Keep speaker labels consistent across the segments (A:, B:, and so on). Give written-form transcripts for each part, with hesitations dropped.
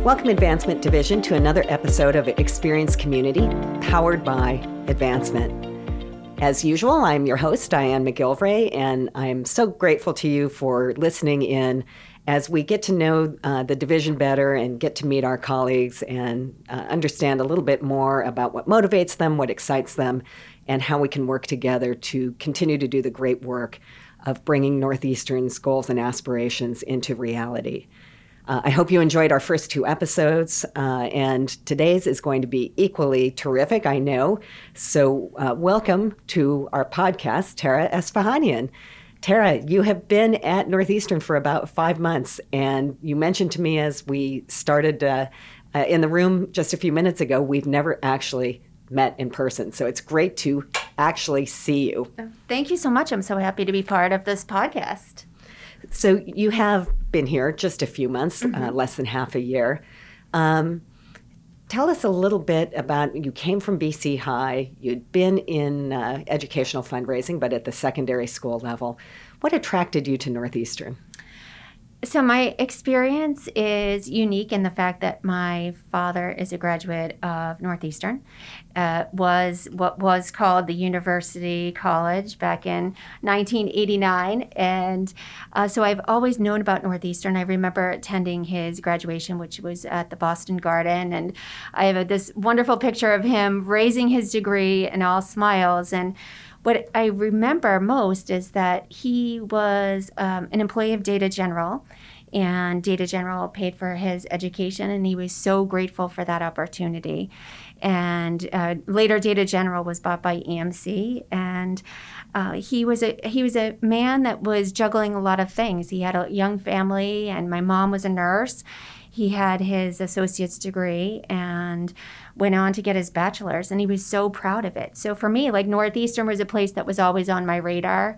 A: Welcome Advancement Division to another episode of Experience Community, powered by Advancement. As usual, I'm your host, Diane McGilvray, and I'm so grateful to you for listening in as we get to know the division better and get to meet our colleagues and understand a little bit more about what motivates them, what excites them, and how we can work together to continue to do the great work of bringing Northeastern's goals and aspirations into reality. I hope you enjoyed our first two episodes, and today's is going to be equally terrific, I know. So welcome to our podcast, Tara Esfahanian. Tara, you have been at Northeastern for about 5 months, and you mentioned to me as we started in the room just a few minutes ago, we've never actually met in person. So it's great to actually see you.
B: Thank you so much. I'm so happy to be part of this podcast.
A: So you have been here just a few months, less than half a year. Tell us a little bit about, you came from BC High, you'd been in educational fundraising, but at the secondary school level. What attracted you to Northeastern?
B: So my experience is unique in the fact that my father is a graduate of Northeastern, was what was called the University College back in 1989. And so I've always known about Northeastern. I remember attending his graduation, which was at the Boston Garden. And I have this wonderful picture of him raising his degree and all smiles. And what I remember most is that he was an employee of Data General, and Data General paid for his education, and he was so grateful for that opportunity. And later, Data General was bought by EMC, and he was a man that was juggling a lot of things. He had a young family, and my mom was a nurse. He had his associate's degree and went on to get his bachelor's, and he was so proud of it. So for me, like, Northeastern was a place that was always on my radar.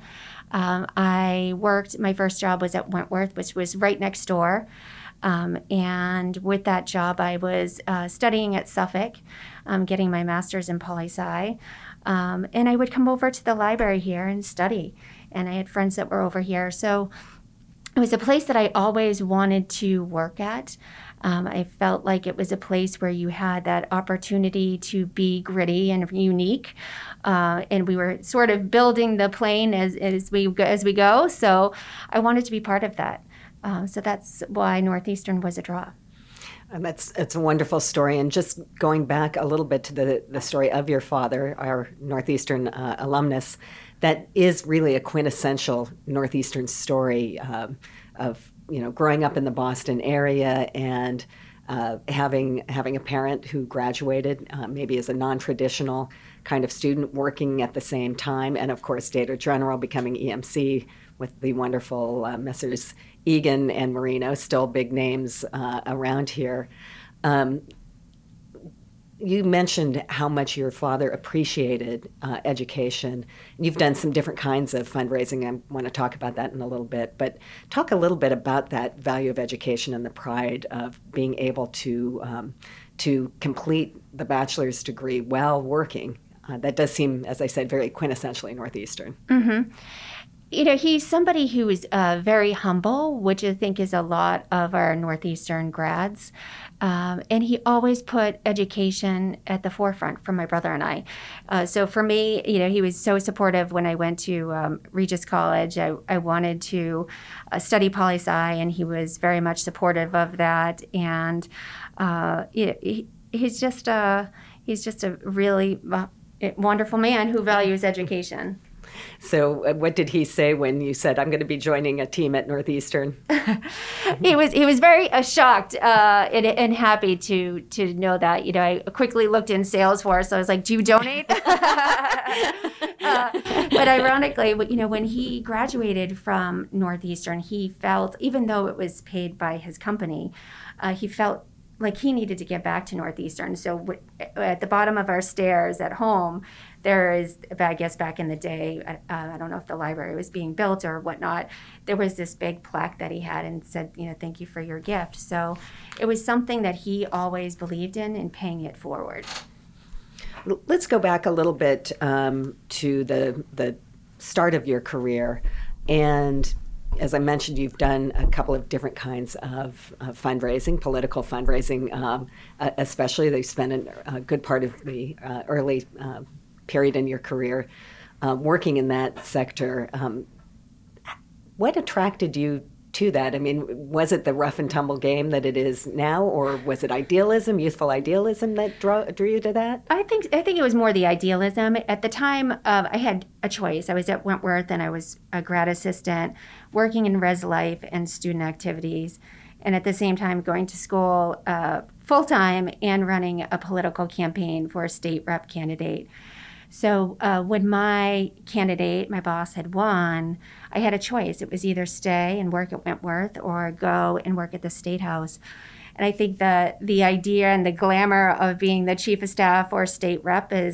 B: My first job was at Wentworth, which was right next door. And with that job, I was studying at Suffolk, getting my master's in poli-sci. And I would come over to the library here and study. And I had friends that were over here. So it was a place that I always wanted to work at. I felt like it was a place where you had that opportunity to be gritty and unique. And we were sort of building the plane as we go. So I wanted to be part of that. So that's why Northeastern was a draw.
A: And it's a wonderful story. And just going back a little bit to the story of your father, our Northeastern alumnus, that is really a quintessential Northeastern story of growing up in the Boston area and having a parent who graduated maybe as a non-traditional kind of student working at the same time, and of course Data General becoming EMC with the wonderful Messrs. Egan and Marino, still big names around here. You mentioned how much your father appreciated education. You've done some different kinds of fundraising. I want to talk about that in a little bit. But talk a little bit about that value of education and the pride of being able to complete the bachelor's degree while working. That does seem, as I said, very quintessentially Northeastern.
B: Mm-hmm. He's somebody who is very humble, which I think is a lot of our Northeastern grads. And he always put education at the forefront for my brother and I. So for me, he was so supportive when I went to Regis College. I wanted to study poli-sci, and he was very much supportive of that. And he's just a really wonderful man who values education.
A: So what did he say when you said, I'm going to be joining a team at Northeastern?
B: He was very shocked and happy to know that. I quickly looked in Salesforce. I was like, do you donate? But ironically, when he graduated from Northeastern, he felt, even though it was paid by his company, he felt like he needed to get back to Northeastern. So at the bottom of our stairs at home, there is, I guess back in the day, I don't know if the library was being built or whatnot, there was this big plaque that he had and said, thank you for your gift. So it was something that he always believed in and paying it forward.
A: Let's go back a little bit to the start of your career. And as I mentioned, you've done a couple of different kinds of fundraising, political fundraising, especially. They spent a good part of the early period in your career working in that sector. What attracted you to that? I mean, was it the rough and tumble game that it is now, or was it idealism, youthful idealism that drew you to that?
B: I think it was more the idealism. At the time, I had a choice. I was at Wentworth, and I was a grad assistant working in Res Life and student activities, and at the same time going to school full-time and running a political campaign for a state rep candidate. So when my candidate, my boss, had won, I had a choice. It was either stay and work at Wentworth or go and work at the State House. And I think that the idea and the glamour of being the chief of staff or state rep is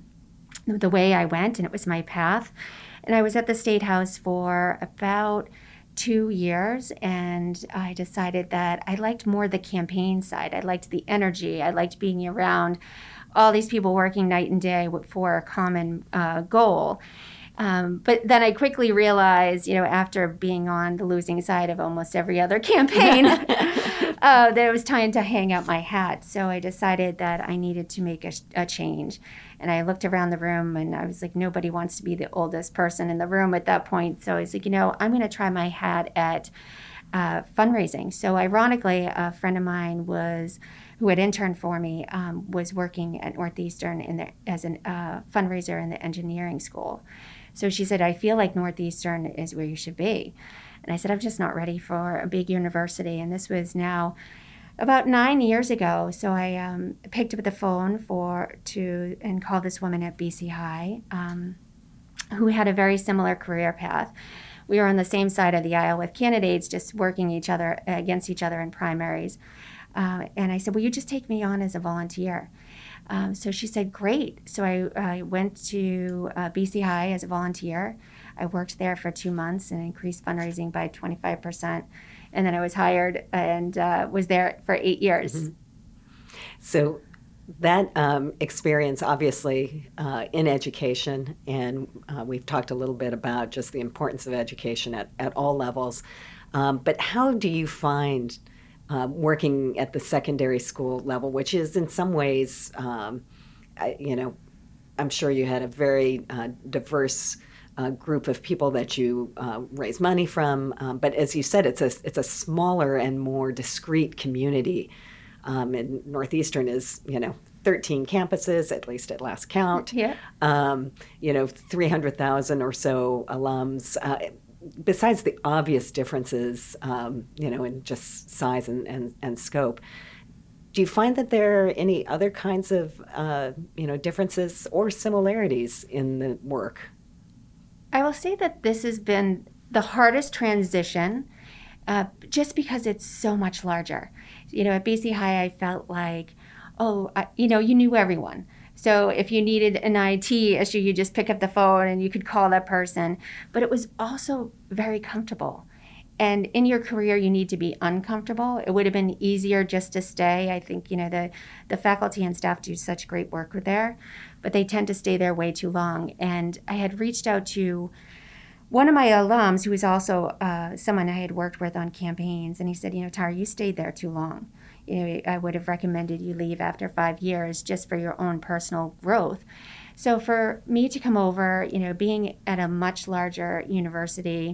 B: the way I went, and it was my path. And I was at the State House for about 2 years, and I decided that I liked more the campaign side. I liked the energy. I liked being around all these people working night and day for a common goal. But then I quickly realized, after being on the losing side of almost every other campaign, that it was time to hang out my hat. So I decided that I needed to make a change. And I looked around the room, and I was like, nobody wants to be the oldest person in the room at that point. So I was like, I'm going to try my hat at fundraising. So ironically, a friend of mine who had interned for me, was working at Northeastern as a fundraiser in the engineering school. So she said, I feel like Northeastern is where you should be. And I said, I'm just not ready for a big university. And this was now about 9 years ago. So I picked up the phone and called this woman at BC High, who had a very similar career path. We were on the same side of the aisle with candidates, just working against each other in primaries. And I said, will you just take me on as a volunteer? So she said, great. So I went to BC High as a volunteer. I worked there for 2 months and increased fundraising by 25%. And then I was hired and was there for 8 years. Mm-hmm.
A: So that experience, obviously, in education, and we've talked a little bit about just the importance of education at all levels. But how do you find working at the secondary school level, which is in some ways, I'm sure you had a very diverse group of people that you raise money from. But as you said, it's a smaller and more discrete community. And Northeastern is, 13 campuses, at least at last count.
B: Yeah.
A: 300,000 or so alums. Besides the obvious differences, in just size and scope, do you find that there are any other kinds of, differences or similarities in the work?
B: I will say that this has been the hardest transition, just because it's so much larger. At BC High, I felt like, you knew everyone. So if you needed an IT issue, you just pick up the phone and you could call that person. But it was also very comfortable. And in your career, you need to be uncomfortable. It would have been easier just to stay. I think, the faculty and staff do such great work there, but they tend to stay there way too long. And I had reached out to one of my alums, who was also someone I had worked with on campaigns, and he said, Tara, you stayed there too long. I would have recommended you leave after 5 years just for your own personal growth. So for me to come over, being at a much larger university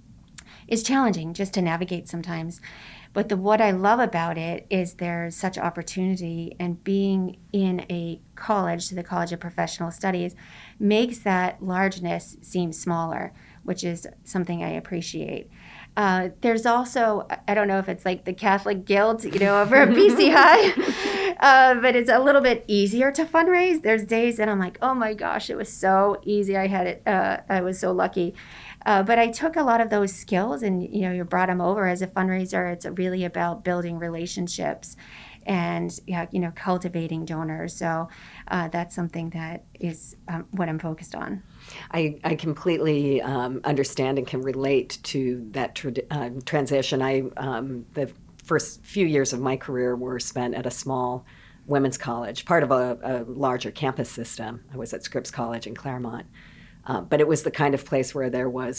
B: is challenging just to navigate sometimes. But what I love about it is there's such opportunity, and being in a college, the College of Professional Studies, makes that largeness seem smaller, which is something I appreciate. There's also, I don't know if it's like the Catholic guilt, over at BC High, but it's a little bit easier to fundraise. There's days that I'm like, oh my gosh, it was so easy. I was so lucky. But I took a lot of those skills and, you brought them over as a fundraiser. It's really about building relationships and, cultivating donors. So that's something that is what I'm focused on.
A: I completely understand and can relate to that transition. The first few years of my career were spent at a small women's college, part of a larger campus system. I was at Scripps College in Claremont. But it was the kind of place where there was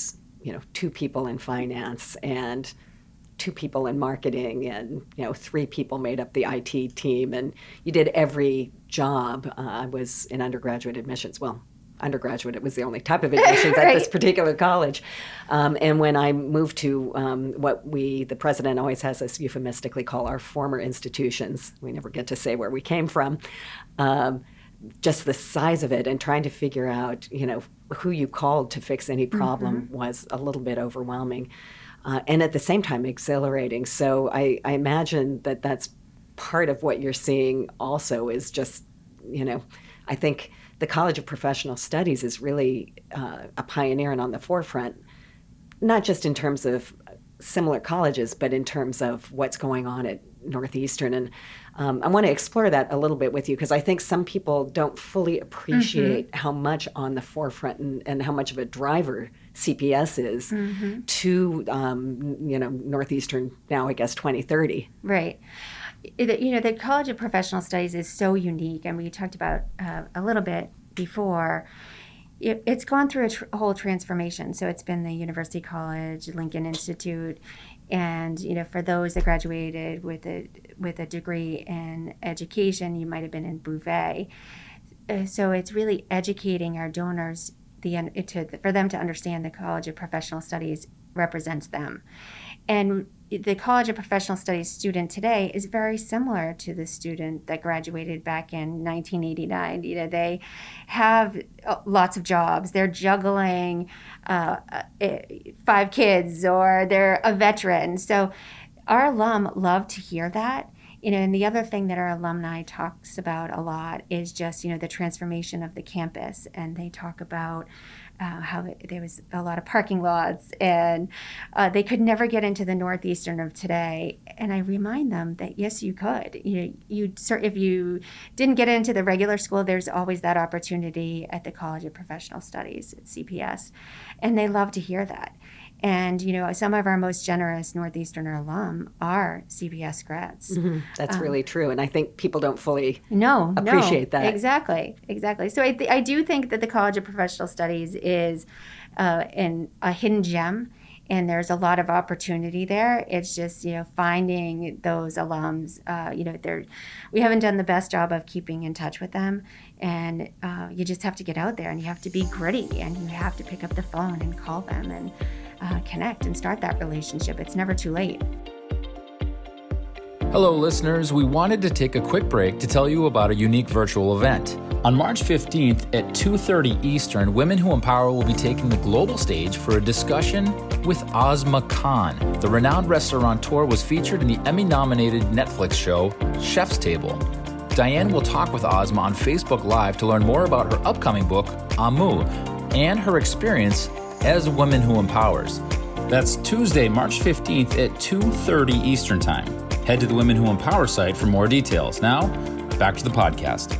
A: 2 people in finance and 2 people in marketing, and 3 people made up the IT team, and you did every job. I was in undergraduate admissions. Well, undergraduate, it was the only type of admissions
B: Right.
A: at this particular college. And when I moved to the president always has us euphemistically call our former institutions, we never get to say where we came from, just the size of it and trying to figure out, who you called to fix any problem was a little bit overwhelming. And at the same time, exhilarating. So I imagine that that's part of what you're seeing also is just, I think the College of Professional Studies is really a pioneer and on the forefront, not just in terms of similar colleges, but in terms of what's going on at Northeastern. And I want to explore that a little bit with you, because I think some people don't fully appreciate how much on the forefront and how much of a driver CPS is to, Northeastern now, I guess, 2030.
B: Right. The College of Professional Studies is so unique, and we talked about a little bit before. It's gone through a whole transformation. So it's been the University College, Lincoln Institute, and for those that graduated with a degree in education, you might have been in Bouvet. So it's really educating our donors for them to understand the College of Professional Studies represents them. And the College of Professional Studies student today is very similar to the student that graduated back in 1989. They have lots of jobs. They're juggling 5 kids, or they're a veteran. So our alum love to hear that. And the other thing that our alumni talks about a lot is just, the transformation of the campus. And they talk about how there was a lot of parking lots, and they could never get into the Northeastern of today. And I remind them that, yes, you could. If you didn't get into the regular school, there's always that opportunity at the College of Professional Studies at CPS. And they love to hear that. And, some of our most generous Northeasterner alum are CPS grads.
A: That's really true. And I think people don't fully appreciate that.
B: Exactly. So I do think that the College of Professional Studies is a hidden gem, and there's a lot of opportunity there. It's just, finding those alums, we haven't done the best job of keeping in touch with them. And you just have to get out there, and you have to be gritty, and you have to pick up the phone and call them and connect and start that relationship. It's never too late.
C: Hello, listeners. We wanted to take a quick break to tell you about a unique virtual event. On March 15th at 2:30 Eastern, Women Who Empower will be taking the global stage for a discussion with Ozma Khan. The renowned restaurateur was featured in the Emmy-nominated Netflix show Chef's Table. Diane will talk with Ozma on Facebook Live to learn more about her upcoming book, Amu, and her experience as a woman who empowers. That's Tuesday, March 15th at 2:30 Eastern Time. Head to the Women Who Empower site for more details. Now, back to the podcast.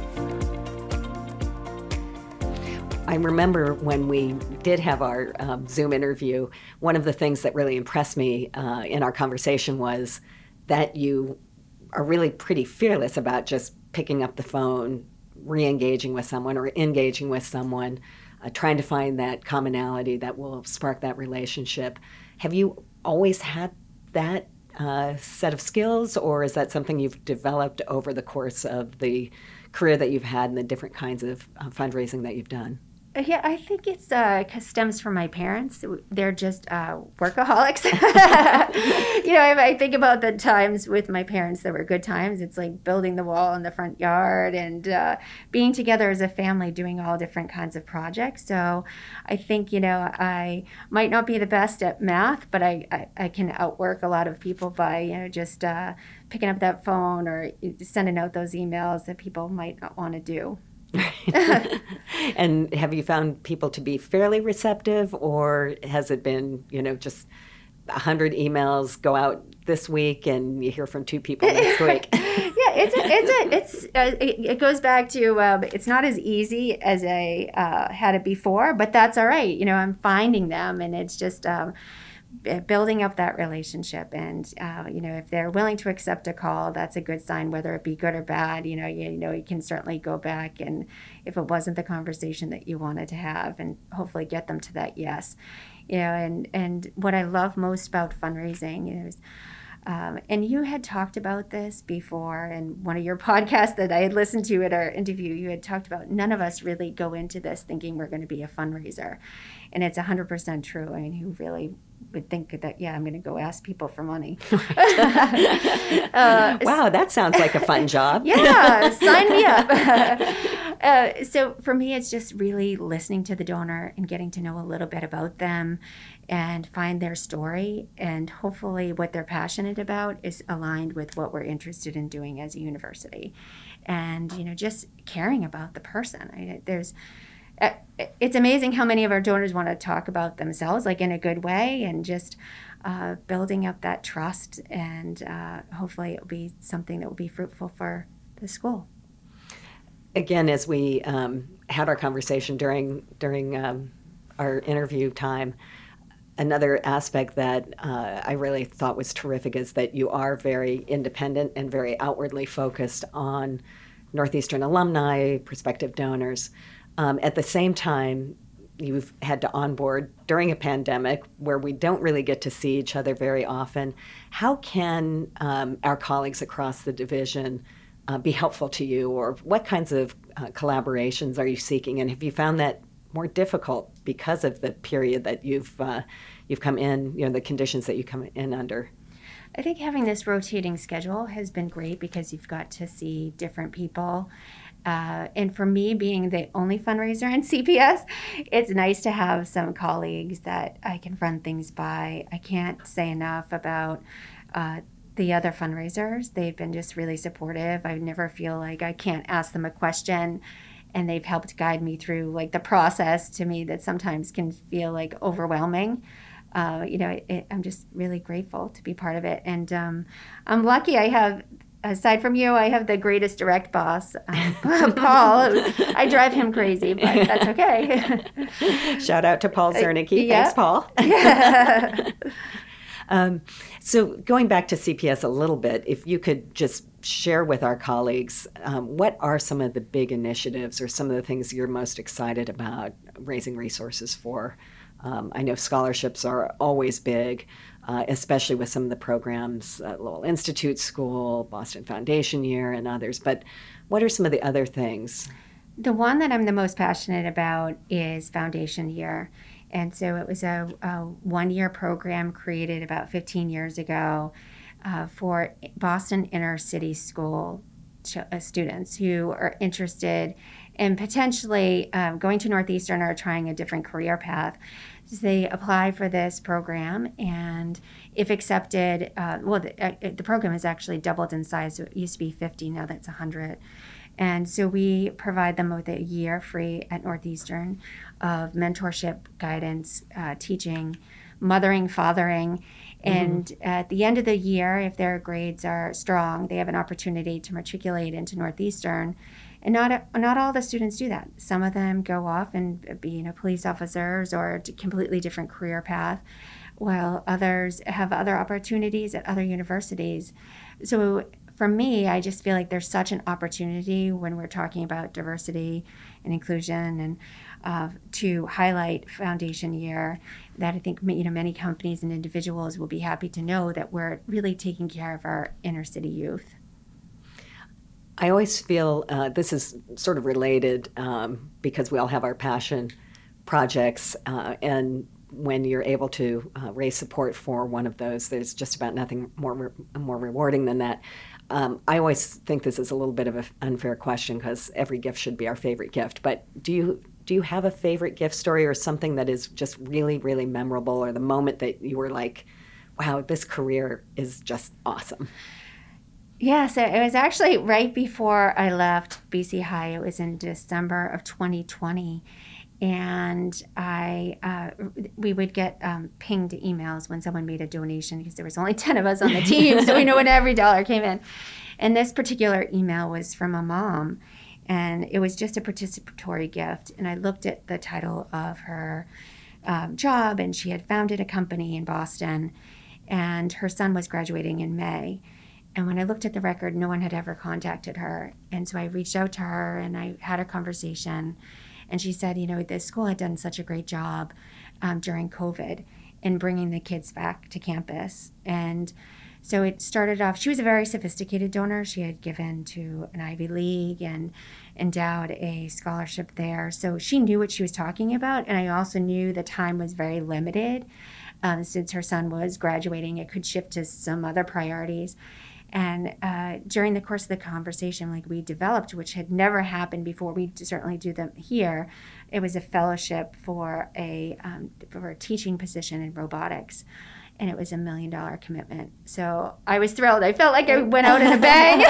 A: I remember when we did have our Zoom interview, one of the things that really impressed me in our conversation was that you are really pretty fearless about just picking up the phone, re-engaging with someone or engaging with someone, trying to find that commonality that will spark that relationship. Have you always had that set of skills, or is that something you've developed over the course of the career that you've had and the different kinds of fundraising that you've done?
B: Yeah, I think it's stems from my parents. They're just workaholics. If I think about the times with my parents that were good times, it's like building the wall in the front yard and being together as a family, doing all different kinds of projects. So I think, I might not be the best at math, but I can outwork a lot of people by, just picking up that phone or sending out those emails that people might not want to do.
A: And have you found people to be fairly receptive, or has it been, just 100 emails go out this week and you hear from 2 people next week?
B: It goes back to it's not as easy as I had it before, but that's all right. I'm finding them, and it's just building up that relationship. And if they're willing to accept a call, that's a good sign, whether it be good or bad. You can certainly go back, and if it wasn't the conversation that you wanted to have, and hopefully get them to that yes. and what I love most about fundraising is, and you had talked about this before in one of your podcasts that I had listened to at our interview. You had talked about none of us really go into this thinking we're going to be a fundraiser. And it's 100% true. I mean, who really would think that, yeah, I'm going to go ask people for money.
A: Wow, that sounds like a fun job.
B: Yeah, sign me up. So for me, it's just really listening to the donor and getting to know a little bit about them and find their story. And hopefully what they're passionate about is aligned with what we're interested in doing as a university. And, just caring about the person. It's amazing how many of our donors want to talk about themselves, like in a good way, and just building up that trust. And hopefully it will be something that will be fruitful for the school.
A: Again, as we had our conversation during our interview time, another aspect that I really thought was terrific is that you are very independent and very outwardly focused on Northeastern alumni, prospective donors. At the same time, you've had to onboard during a pandemic where we don't really get to see each other very often. How can our colleagues across the division be helpful to you, or what kinds of collaborations are you seeking? And have you found that more difficult because of the period that you've come in, the conditions that you come in under?
B: I think having this rotating schedule has been great because you've got to see different people. And for me, being the only fundraiser in CPS, it's nice to have some colleagues that I can run things by. I can't say enough about the other fundraisers. They've been just really supportive. I never feel like I can't ask them a question, and they've helped guide me through the process to me that sometimes can feel overwhelming. I'm just really grateful to be part of it. And I'm lucky I have, aside from you, I have the greatest direct boss, Paul. I drive him crazy, but that's okay.
A: Shout out to Paul Zernicke.
B: Yeah.
A: Thanks, Paul. So going back to CPS a little bit, if you could just share with our colleagues, what are some of the big initiatives or some of the things you're most excited about raising resources for? I know scholarships are always big, especially with some of the programs, Lowell Institute School, Boston Foundation Year, and others. But what are some of the other things?
B: The one that I'm the most passionate about is Foundation Year. And so it was a one-year program created about 15 years ago for Boston inner city school students who are interested in potentially going to Northeastern or trying a different career path. So they apply for this program, and if accepted, the program has actually doubled in size. So it used to be 50, now that's 100. And so we provide them with a year free at Northeastern of mentorship, guidance, teaching, mothering, fathering. And at the end of the year, if their grades are strong, they have an opportunity to matriculate into Northeastern. And not all the students do that. Some of them go off and be police officers or a completely different career path, while others have other opportunities at other universities. So for me, I just feel like there's such an opportunity when we're talking about diversity and inclusion and to highlight Foundation Year that I think many companies and individuals will be happy to know that we're really taking care of our inner city youth.
A: I always feel this is sort of related because we all have our passion projects, and when you're able to raise support for one of those, there's just about nothing more rewarding than that. I always think this is a little bit of an unfair question because every gift should be our favorite gift. But do you have a favorite gift story or something that is just really, really memorable, or the moment that you were like, wow, this career is just awesome?
B: Yeah, so it was actually right before I left BC High. It was in December of 2020. And we would get pinged emails when someone made a donation because there was only 10 of us on the team, so we knew when every dollar came in. And this particular email was from a mom, and it was just a participatory gift. And I looked at the title of her job, and she had founded a company in Boston, and her son was graduating in May. And when I looked at the record, no one had ever contacted her. And so I reached out to her, and I had a conversation. And she said, the school had done such a great job during COVID and bringing the kids back to campus. And so it started off, she was a very sophisticated donor. She had given to an Ivy League and endowed a scholarship there. So she knew what she was talking about. And I also knew the time was very limited. Since her son was graduating, it could shift to some other priorities. And during the course of the conversation, like we developed, which had never happened before, we certainly do them here. It was a fellowship for a teaching position in robotics. And it was $1 million commitment. So I was thrilled. I felt like I went out in a bang.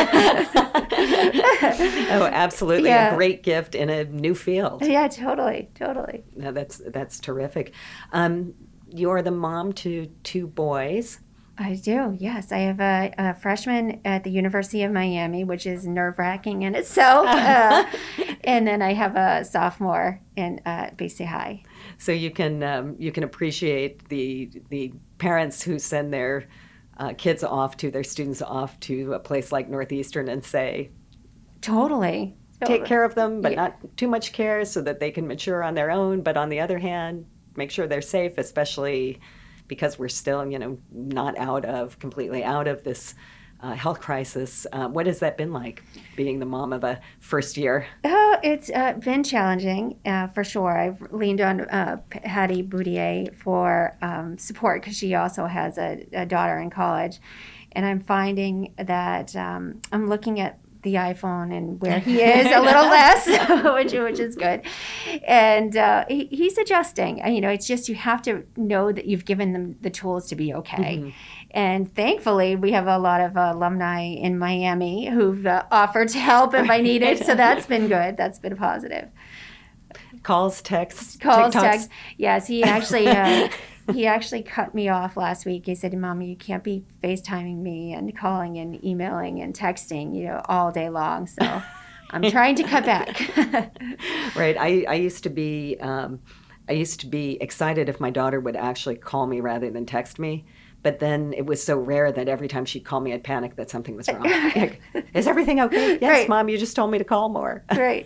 A: Oh, absolutely. Yeah. A great gift in a new field.
B: Yeah, totally.
A: No, that's terrific. You're the mom to 2 boys.
B: I do, yes. I have a freshman at the University of Miami, which is nerve-wracking in itself. And then I have a sophomore in Bay State High.
A: So you can appreciate the parents who send their kids off to, their students off to a place like Northeastern and say,
B: Totally.
A: Take care of them, but not too much care so that they can mature on their own. But on the other hand, make sure they're safe, especially because we're still, not completely out of this health crisis. What has that been like, being the mom of a first year?
B: Oh, it's been challenging, for sure. I've leaned on Hattie Boudier for support because she also has a daughter in college. And I'm finding that I'm looking at the iPhone and where he is a little less, which is good. And he's adjusting. It's just you have to know that you've given them the tools to be okay. Mm-hmm. And thankfully, we have a lot of alumni in Miami who've offered to help if I need it. So that's been good. That's been positive.
A: Calls, texts,
B: Yes, he actually... He actually cut me off last week. He said, Mommy, you can't be FaceTiming me and calling and emailing and texting, all day long. So I'm trying to cut back.
A: Right. I used to be excited if my daughter would actually call me rather than text me. But then it was so rare that every time she'd call me, I'd panic that something was wrong. Like, is everything okay? Yes, right. Mom, you just told me to call more.
B: Right.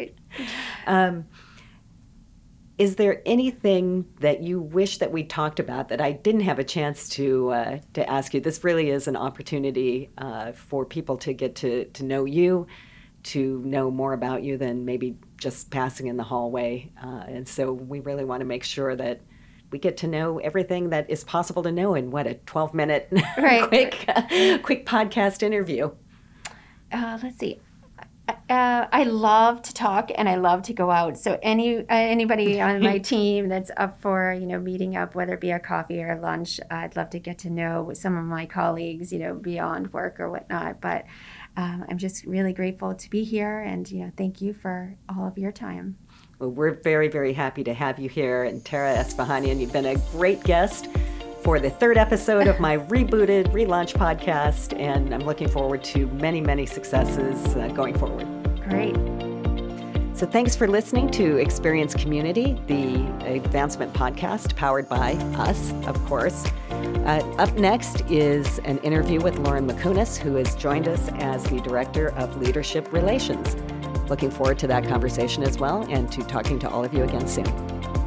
A: Is there anything that you wish that we talked about that I didn't have a chance to ask you? This really is an opportunity for people to get to know you, to know more about you than maybe just passing in the hallway. And so we really want to make sure that we get to know everything that is possible to know in, a 12-minute quick podcast interview.
B: Let's see. I love to talk and I love to go out. So anybody on my team that's up for, meeting up, whether it be a coffee or lunch, I'd love to get to know some of my colleagues, beyond work or whatnot. But I'm just really grateful to be here and, thank you for all of your time.
A: Well, we're very, very happy to have you here. And Tara Espahanian, you've been a great guest for the 3rd episode of my rebooted, relaunched podcast, and I'm looking forward to many, many successes going forward.
B: Great.
A: So thanks for listening to Experience Community, the advancement podcast powered by us, of course. Up next is an interview with Lauren McCunis, who has joined us as the Director of Leadership Relations. Looking forward to that conversation as well, and to talking to all of you again soon.